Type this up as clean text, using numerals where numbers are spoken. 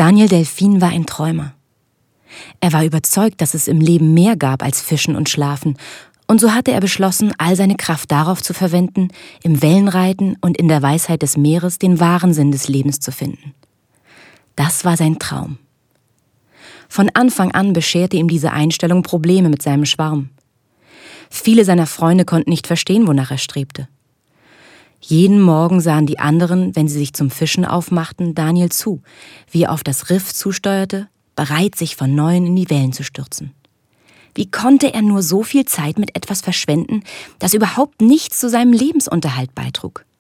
Daniel Delfin war ein Träumer. Er war überzeugt, dass es im Leben mehr gab als Fischen und Schlafen, und so hatte er beschlossen, all seine Kraft darauf zu verwenden, im Wellenreiten und in der Weisheit des Meeres den wahren Sinn des Lebens zu finden. Das war sein Traum. Von Anfang an bescherte ihm diese Einstellung Probleme mit seinem Schwarm. Viele seiner Freunde konnten nicht verstehen, wonach er strebte. Jeden Morgen sahen die anderen, wenn sie sich zum Fischen aufmachten, Daniel zu, wie er auf das Riff zusteuerte, bereit, sich von Neuem in die Wellen zu stürzen. Wie konnte er nur so viel Zeit mit etwas verschwenden, das überhaupt nichts zu seinem Lebensunterhalt beitrug?